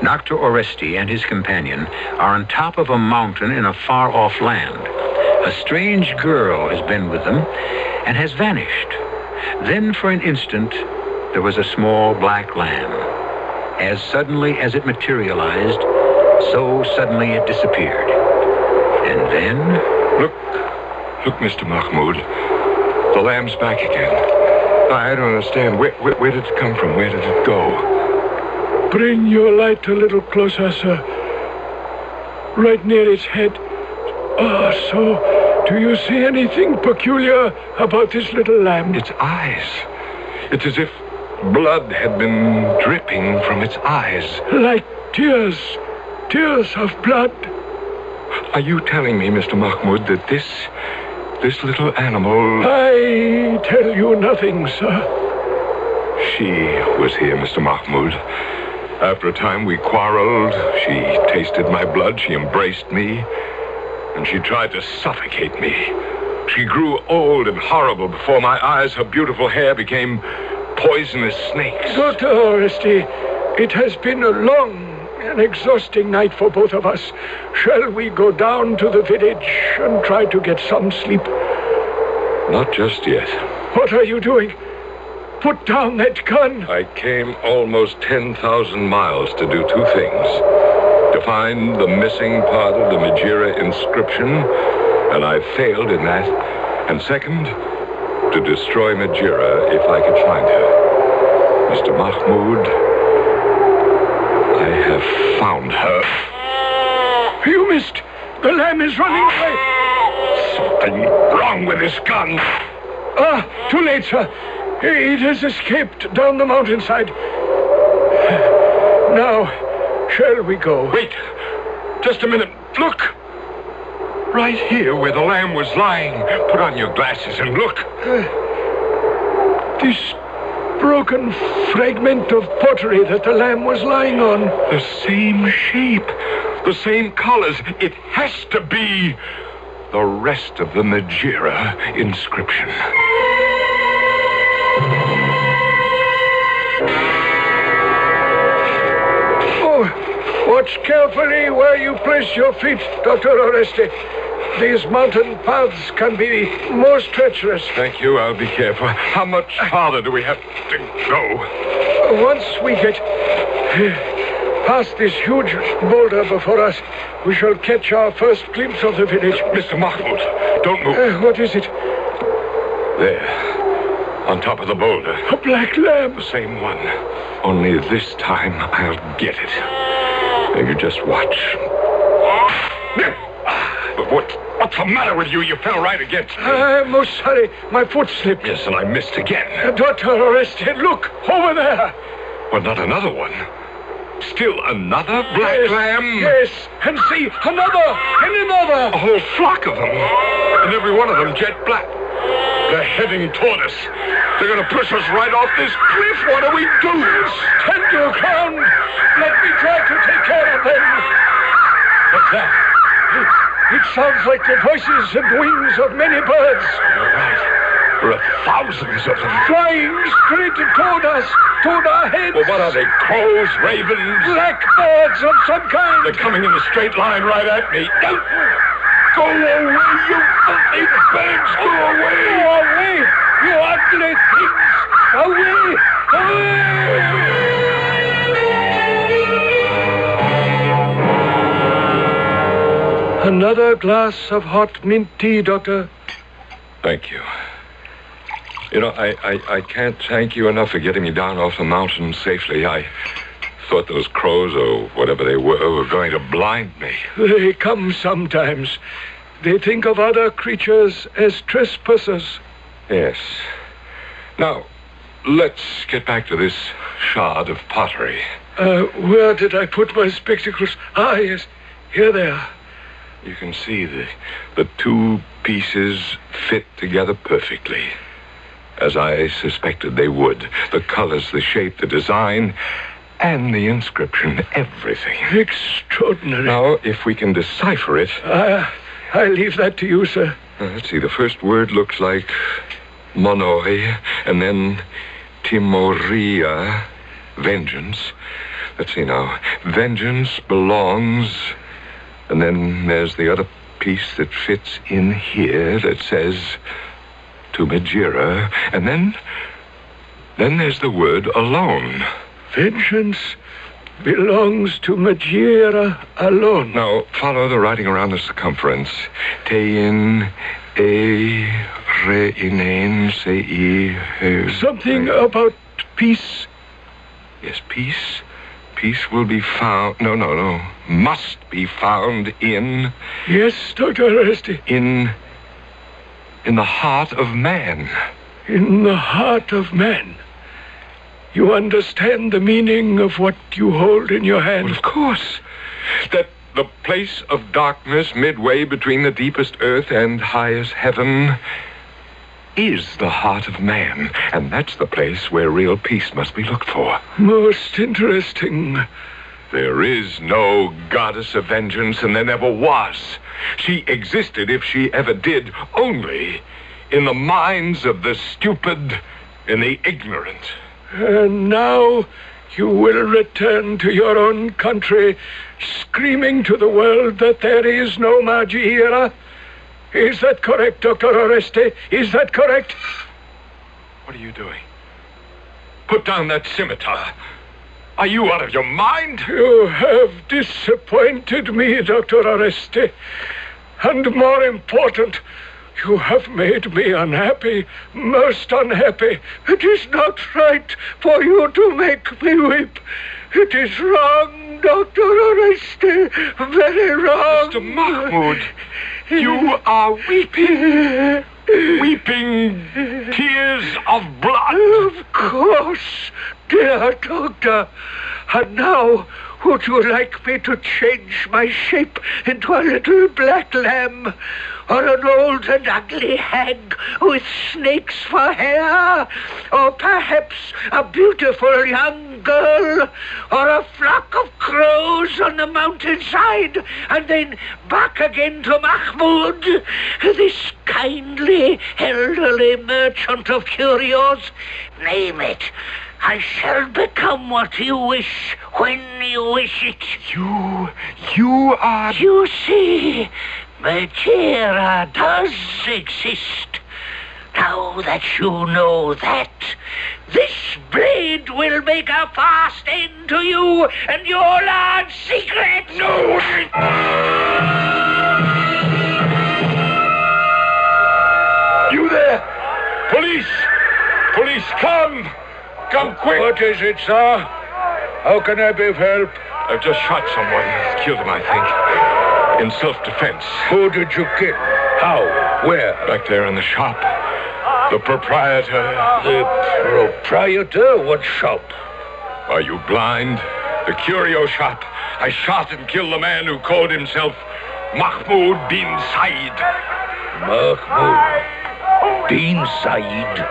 Doctor Oresti and his companion are on top of a mountain in a far-off land. A strange girl has been with them and has vanished. Then, for an instant, there was a small black lamb. As suddenly as it materialized, so suddenly it disappeared. And then... Look, look, Mister Mahmoud. The lamb's back again. I don't understand. Where, where, where did it come from? Where did it go? Bring your light a little closer, sir. Right near its head. Ah, so, do you see anything peculiar about this little lamb? Its eyes. It's as if blood had been dripping from its eyes. Like tears. Tears of blood. Are you telling me, Mister Mahmoud, that this... this little animal... I tell you nothing, sir. She was here, Mister Mahmoud. After a time, we quarreled. She tasted my blood. She embraced me. And she tried to suffocate me. She grew old and horrible before my eyes. Her beautiful hair became poisonous snakes. Doctor Oresti, it has been a long and exhausting night for both of us. Shall we go down to the village and try to get some sleep? Not just yet. What are you doing? Put down that gun. I came almost ten thousand miles to do two things. To find the missing part of the Majira inscription, and I failed in that. And second, to destroy Majira if I could find her. Mister Mahmoud, I have found her. You missed. The lamb is running away. Something wrong with this gun. Ah, too late, sir. It has escaped down the mountainside. Now, shall we go? Wait. Just a minute. Look. Right here where the lamb was lying. Put on your glasses and look. Uh, this broken fragment of pottery that the lamb was lying on. The same shape. The same colors. It has to be the rest of the Majira inscription. Oh, watch carefully where you place your feet, Doctor Oresti. These mountain paths can be most treacherous. Thank you, I'll be careful. How much farther do we have to go? Once we get past this huge boulder before us, we shall catch our first glimpse of the village. Mister Mahmoud, don't move. Uh, what is it? There, on top of the boulder. A black lamb. The same one. Only this time I'll get it. Now you just watch. But what, what's the matter with you? You fell right against me. I'm most sorry. My foot slipped. Yes, and I missed again. Uh, Doctor Oresti, look, over there. Well, not another one. Still another black yes, lamb? Yes, and see, another, and another. A whole flock of them. And every one of them jet black. They're heading toward us. They're going to push us right off this cliff. What do we do? Stand your ground. Let me try to take care of them. What's that? It, it sounds like the voices and wings of many birds. You're right. There are thousands of them. Flying straight toward us, toward our heads. Well, what are they? Crows, ravens? Black birds of some kind. They're coming in a straight line right at me. Go away, you filthy birds! Go away! Go away, you ugly things! Away! Away! Another glass of hot mint tea, Doctor. Thank you. You know, I, I, I can't thank you enough for getting me down off the mountain safely. I thought those crows, or whatever they were, were going to blind me. They come sometimes. They think of other creatures as trespassers. Yes. Now, let's get back to this shard of pottery. Uh, where did I put my spectacles? Ah, yes. Here they are. You can see the, the two pieces fit together perfectly. As I suspected they would. The colors, the shape, the design, and the inscription, everything. Extraordinary. Now, if we can decipher it... Uh, I leave that to you, sir. Uh, let's see, the first word looks like Monoi, and then Timoria, vengeance. let's see now. Vengeance belongs... And then there's the other piece that fits in here that says... To Magira. And then... Then there's the word alone. Vengeance belongs to Magira alone. Now, follow the writing around the circumference. Tein, e, re, inen, se, i, he. Something about peace. Yes, peace. Peace will be found... No, no, no. Must be found in... Yes, Doctor Aresti. In... In the heart of man. In the heart of man. You understand the meaning of what you hold in your hand? Well, of course. That the place of darkness midway between the deepest earth and highest heaven is the heart of man. And that's the place where real peace must be looked for. Most interesting. There is no goddess of vengeance, and there never was. She existed, if she ever did, only in the minds of the stupid and the ignorant. And now you will return to your own country, screaming to the world that there is no Magira. Is that correct, Doctor Aresti? Is that correct? What are you doing? Put down that scimitar. Are you out of your mind? You have disappointed me, Doctor Aresti. And more important, you have made me unhappy, most unhappy. It is not right for you to make me weep. It is wrong, Doctor Aresti, very wrong. Mister Mahmoud, you are weeping. Weeping tears of blood. Of course, dear Doctor. And now, would you like me to change my shape into a little black lamb? Or an old and ugly hag with snakes for hair? Or perhaps a beautiful young girl? Or a flock of crows on the mountainside? And then back again to Mahmoud, this kindly, elderly merchant of curios? Name it. I shall become what you wish, when you wish it. You, you are... You see, Magira does exist. Now that you know that, this blade will make a fast end to you and your large secret. No! You there? Police! Police, come! Come quick! What is it, sir? How can I be of help? I've just shot someone. Killed him, I think. In self-defense. Who did you kill? How? Where? Back there in the shop. The proprietor. The proprietor? What shop? Are you blind? The curio shop. I shot and killed the man who called himself Mahmoud bin Said. Mahmoud bin Said?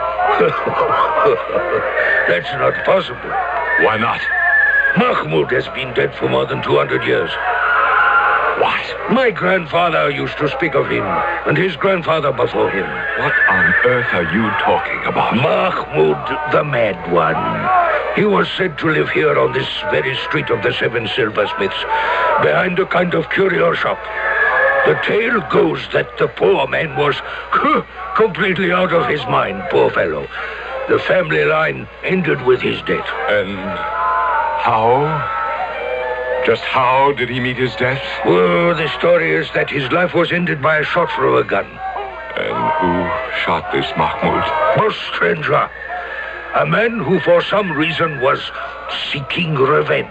That's not possible. Why not? Mahmoud has been dead for more than two hundred years. What? My grandfather used to speak of him, and his grandfather before him. What on earth are you talking about? Mahmoud, the mad one. He was said to live here on this very street of the Seven Silversmiths, behind a kind of curio shop. The tale goes that the poor man was completely out of his mind, poor fellow. The family line ended with his death. And how? Just how did he meet his death? Well, the story is that his life was ended by a shot from a gun. And who shot this Mahmoud? A stranger. A man who for some reason was seeking revenge.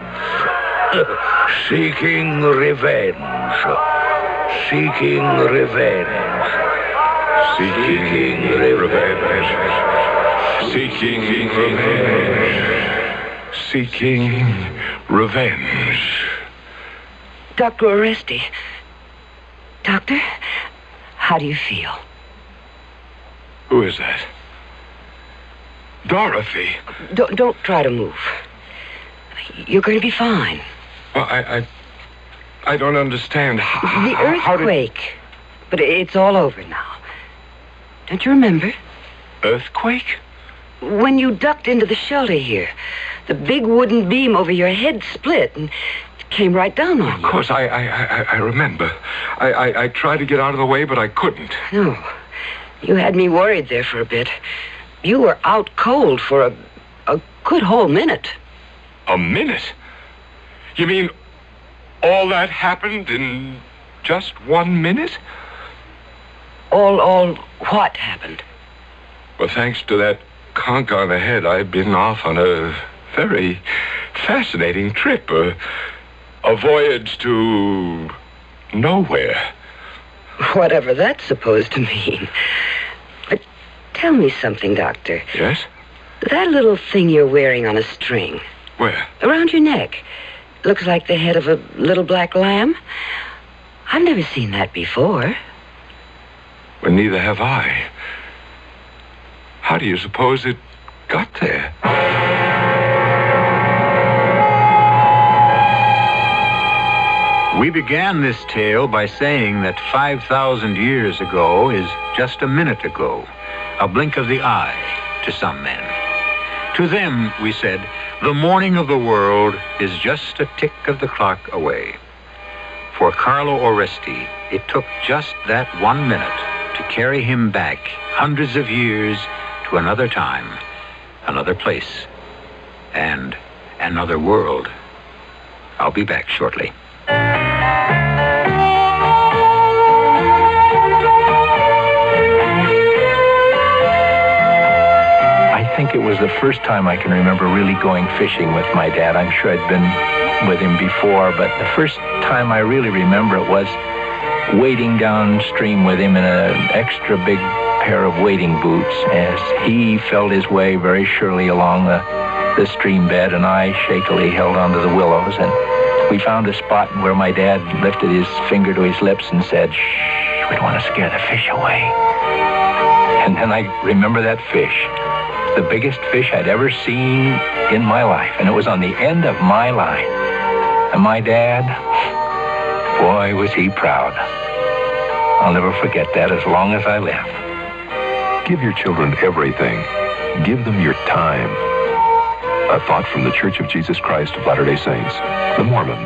Seeking revenge. Seeking revenge. Seeking revenge. Seeking revenge. Seeking revenge. Doctor Aresti. Doctor, how do you feel? Who is that? Dorothy. Don't, don't try to move. You're going to be fine. Well, I, I, I don't understand. How, the earthquake. Did... But it's all over now. Don't you remember? Earthquake? when you ducked into the shelter here. The big wooden beam over your head split and it came right down on you. Of course, I, I, I, I remember. I, I, I tried to get out of the way, but I couldn't. No. You had me worried there for a bit. You were out cold for a, a good whole minute. A minute? You mean all that happened in just one minute? All, all what happened? Well, thanks to that conk on the head, I've been off on a very fascinating trip. A, a voyage to nowhere. Whatever that's supposed to mean. But tell me something, Doctor. Yes? That little thing you're wearing on a string. Where? Around your neck. Looks like the head of a little black lamb. I've never seen that before. Well, neither have I. How do you suppose it got there? We began this tale by saying that five thousand years ago is just a minute ago, a blink of the eye to some men. To them, we said, the morning of the world is just a tick of the clock away. For Carlo Oresti, it took just that one minute to carry him back hundreds of years to another time, another place, and another world. I'll be back shortly. I think it was the first time I can remember really going fishing with my dad. I'm sure I'd been with him before, but the first time I really remember it was wading downstream with him in an extra big pair of wading boots as he felt his way very surely along the, the stream bed, and I shakily held onto the willows. And we found a spot where my dad lifted his finger to his lips and said, "Shh, we don't want to scare the fish away." And then I remember that fish, the biggest fish I'd ever seen in my life, and it was on the end of my line. And my dad, boy, was he proud. I'll never forget that as long as I live. Give your children everything. Give them your time. A thought from the Church of Jesus Christ of Latter-day Saints, the Mormons.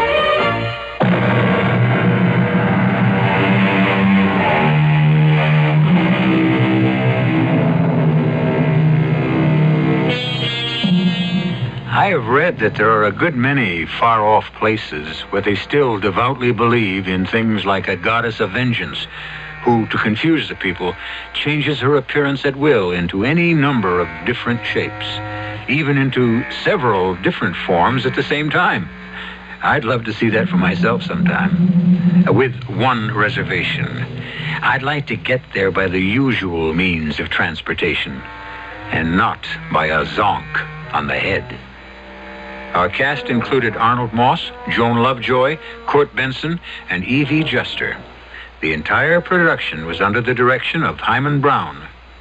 I have read that there are a good many far-off places where they still devoutly believe in things like a goddess of vengeance, who, to confuse the people, changes her appearance at will into any number of different shapes, even into several different forms at the same time. I'd love to see that for myself sometime, uh, with one reservation. I'd like to get there by the usual means of transportation, and not by a zonk on the head. Our cast included Arnold Moss, Joan Lovejoy, Court Benson, and Evie Juster. The entire production was under the direction of Hyman Brown.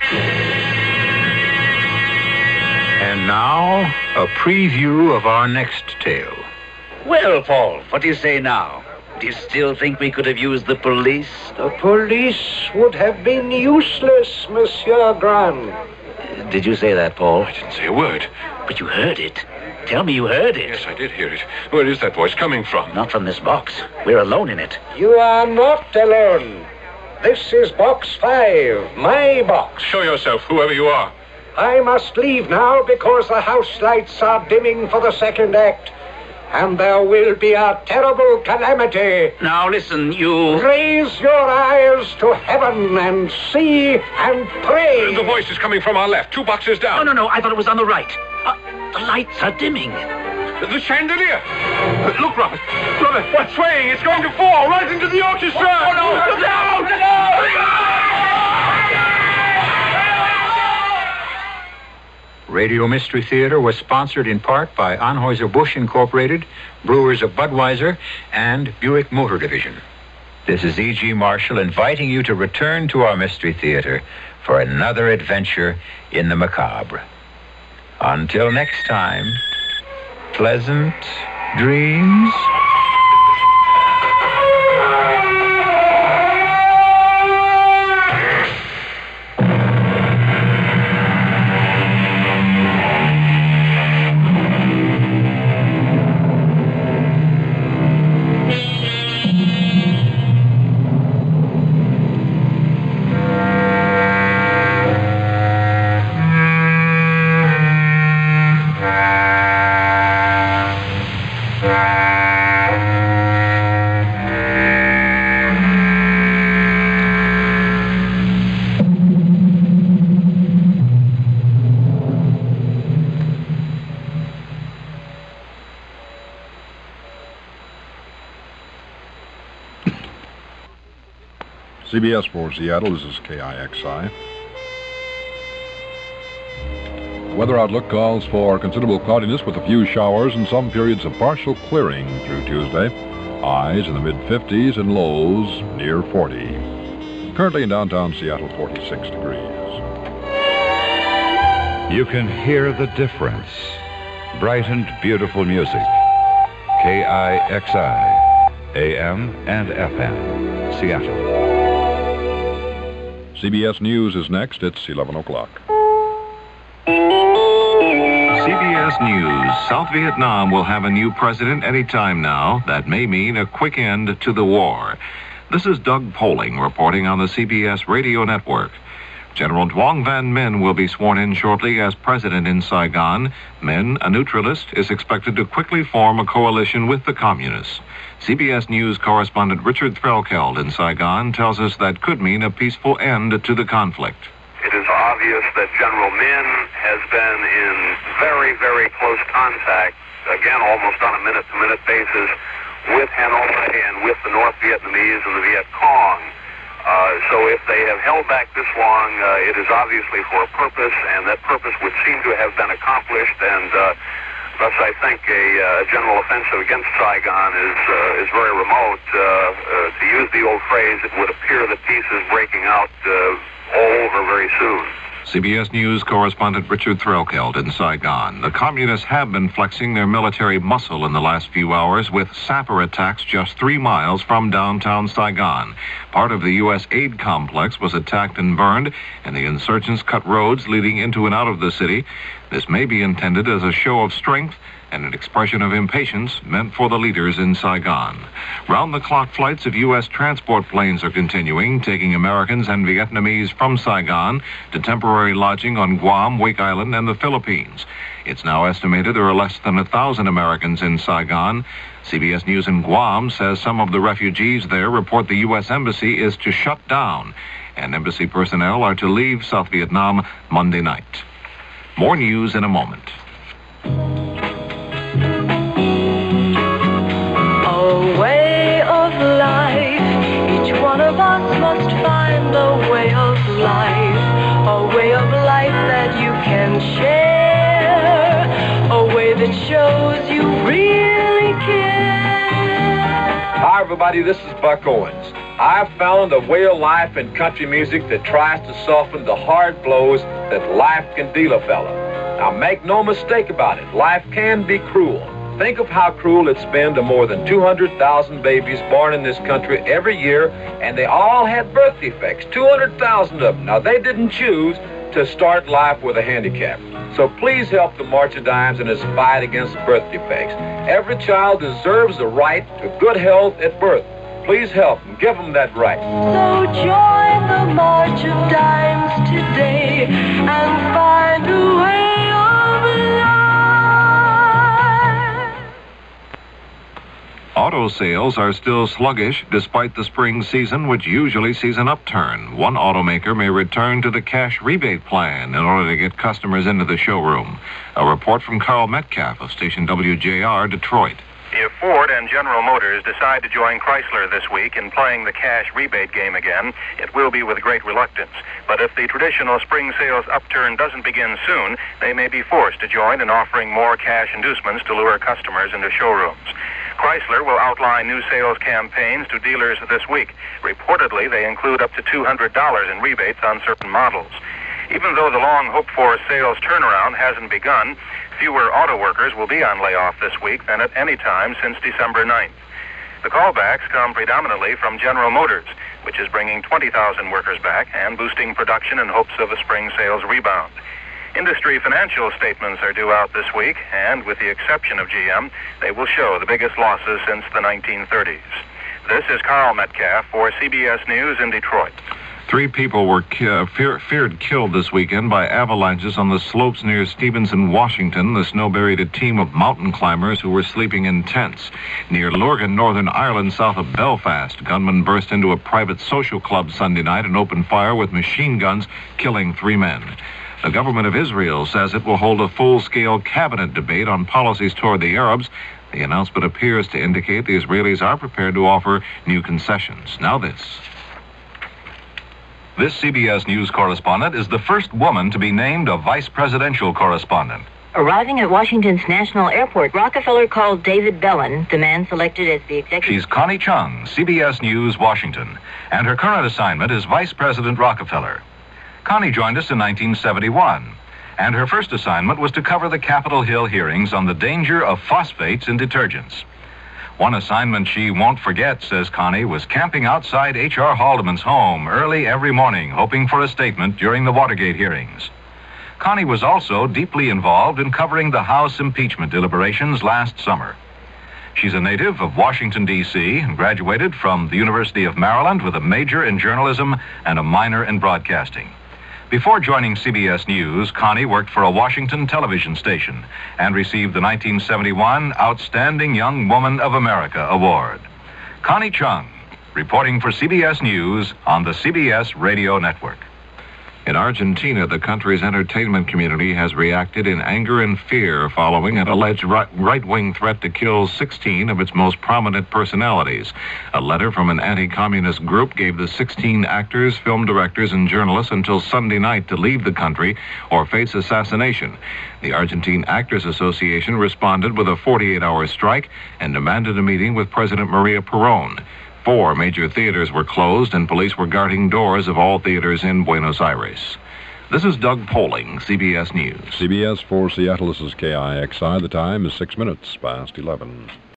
And now, a preview of our next tale. Well, Paul, what do you say now? Do you still think we could have used the police? The police would have been useless, Monsieur Grant. Did you say that, Paul? I didn't say a word. But you heard it. Tell me you heard it. Yes, I did hear it. Where is that voice coming from? Not from this box. We're alone in it. You are not alone. This is box five, my box. Show yourself, whoever you are. I must leave now because the house lights are dimming for the second act. And there will be a terrible calamity. Now listen, you... Raise your eyes to heaven and see and pray. The voice is coming from our left, two boxes down. No, no, no, I thought it was on the right. Uh, the lights are dimming. The chandelier. Look, Robert. Robert, what's swaying? It's going to fall right into the orchestra. Oh, no, no, no, no, no. Radio Mystery Theater was sponsored in part by Anheuser-Busch Incorporated, Brewers of Budweiser, and Buick Motor Division. This is E G. Marshall inviting you to return to our Mystery Theater for another adventure in the macabre. Until next time, pleasant dreams. C B S for Seattle, this is K I X I. The weather outlook calls for considerable cloudiness with a few showers and some periods of partial clearing through Tuesday. Highs in the mid fifties and lows near forty. Currently in downtown Seattle, forty-six degrees. You can hear the difference. Bright and beautiful music. K I X I, A M and F M, Seattle. C B S News is next. It's eleven o'clock. C B S News. South Vietnam will have a new president any time now. That may mean a quick end to the war. This is Doug Poling reporting on the C B S radio network. General Duong Van Minh will be sworn in shortly as president in Saigon. Minh, a neutralist, is expected to quickly form a coalition with the communists. C B S News correspondent Richard Threlkeld in Saigon tells us that could mean a peaceful end to the conflict. It is obvious that General Minh has been in very, very close contact, again, almost on a minute-to-minute basis, with Hanoi and with the North Vietnamese and the Viet Cong. Uh, so if they have held back this long, uh, it is obviously for a purpose, and that purpose would seem to have been accomplished, and uh, thus I think a uh, general offensive against Saigon is, uh, is very remote. Uh, uh, to use the old phrase, it would appear that peace is breaking out uh, all over very soon. C B S News correspondent Richard Threlkeld in Saigon. The communists have been flexing their military muscle in the last few hours with sapper attacks just three miles from downtown Saigon. Part of the U S aid complex was attacked and burned, and the insurgents cut roads leading into and out of the city. This may be intended as a show of strength and an expression of impatience meant for the leaders in Saigon. Round-the-clock flights of U S transport planes are continuing, taking Americans and Vietnamese from Saigon to temporary lodging on Guam, Wake Island, and the Philippines. It's now estimated there are less than a thousand Americans in Saigon. C B S News in Guam says some of the refugees there report the U S Embassy is to shut down, and embassy personnel are to leave South Vietnam Monday night. More news in a moment. A way of life. Each one of us must find a way of life. A way of life that you can share. A way that shows you really care. Hi, everybody. This is Buck Owens. I've found a way of life in country music that tries to soften the hard blows that life can deal a fella. Now, make no mistake about it. Life can be cruel. Think of how cruel it's been to more than two hundred thousand babies born in this country every year, and they all had birth defects, two hundred thousand of them. Now, they didn't choose to start life with a handicap. So please help the March of Dimes in its fight against birth defects. Every child deserves the right to good health at birth. Please help and give them that right. So join the March of Dimes today and find a way of life. Auto sales are still sluggish despite the spring season, which usually sees an upturn. One automaker may return to the cash rebate plan in order to get customers into the showroom. A report from Carl Metcalf of station W J R, Detroit. If Ford and General Motors decide to join Chrysler this week in playing the cash rebate game again, it will be with great reluctance. But if the traditional spring sales upturn doesn't begin soon, they may be forced to join in offering more cash inducements to lure customers into showrooms. Chrysler will outline new sales campaigns to dealers this week. Reportedly, they include up to two hundred dollars in rebates on certain models. Even though the long-hoped-for sales turnaround hasn't begun, fewer auto workers will be on layoff this week than at any time since December ninth. The callbacks come predominantly from General Motors, which is bringing twenty thousand workers back and boosting production in hopes of a spring sales rebound. Industry financial statements are due out this week, and with the exception of G M, they will show the biggest losses since the nineteen thirties. This is Carl Metcalf for C B S News in Detroit. Three people were ki- fear- feared killed this weekend by avalanches on the slopes near Stevenson, Washington. The snow buried a team of mountain climbers who were sleeping in tents. Near Lurgan, Northern Ireland, south of Belfast, gunmen burst into a private social club Sunday night and opened fire with machine guns, killing three men. The government of Israel says it will hold a full-scale cabinet debate on policies toward the Arabs. The announcement appears to indicate the Israelis are prepared to offer new concessions. Now this. This C B S News correspondent is the first woman to be named a vice presidential correspondent. Arriving at Washington's National Airport, Rockefeller called David Bellin, the man selected as the executive... She's Connie Chung, C B S News, Washington, and her current assignment is Vice President Rockefeller. Connie joined us in nineteen seventy-one, and her first assignment was to cover the Capitol Hill hearings on the danger of phosphates in detergents. One assignment she won't forget, says Connie, was camping outside H R Haldeman's home early every morning, hoping for a statement during the Watergate hearings. Connie was also deeply involved in covering the House impeachment deliberations last summer. She's a native of Washington, D C, and graduated from the University of Maryland with a major in journalism and a minor in broadcasting. Before joining C B S News, Connie worked for a Washington television station and received the nineteen seventy-one Outstanding Young Woman of America Award. Connie Chung, reporting for C B S News on the C B S Radio Network. In Argentina, the country's entertainment community has reacted in anger and fear following an alleged right-wing threat to kill sixteen of its most prominent personalities. A letter from an anti-communist group gave the sixteen actors, film directors, and journalists until Sunday night to leave the country or face assassination. The Argentine Actors Association responded with a forty-eight hour strike and demanded a meeting with President Maria Perón. Four major theaters were closed, and police were guarding doors of all theaters in Buenos Aires. This is Doug Poling, C B S News. C B S for Seattle, this is K I X I. The time is six minutes past eleven.